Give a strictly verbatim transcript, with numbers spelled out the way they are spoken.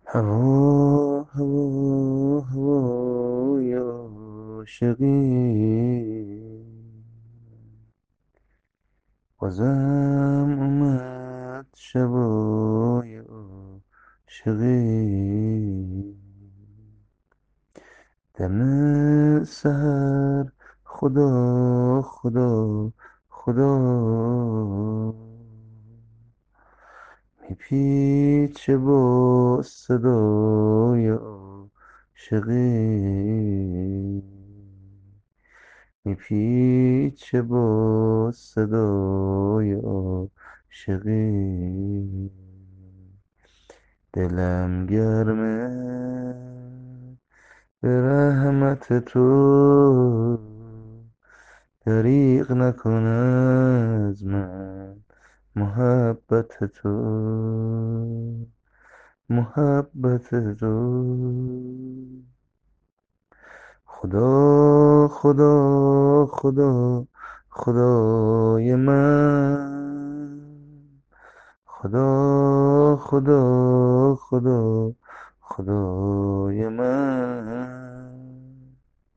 هوا هوا هوای عاشقی بازم اومد شبای عاشقی دم سحر خدا خدا خدا میپیچه با صدای عاشقی میپیچه با صدای عاشقی دلم گرمه به رحمت تو دریغ نکن از من محبت تو محبت تو خدا خدا خدا خدای من خدا خدا خدا خدای من